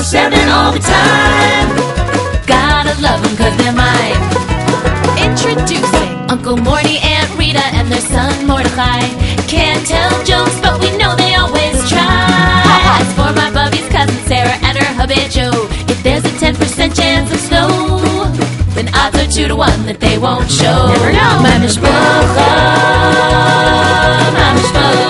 24/7 all the time. Gotta love them 'cause they're mine. Introducing Uncle Morty, Aunt Rita, and their son Mordecai. Can't tell jokes, but we know they always try. As for my Bubby's cousin Sarah and her hubby Joe, if there's a 10% chance of snow, then odds are 2 to 1 that they won't show. Never know. My mishpacha, my mishpacha.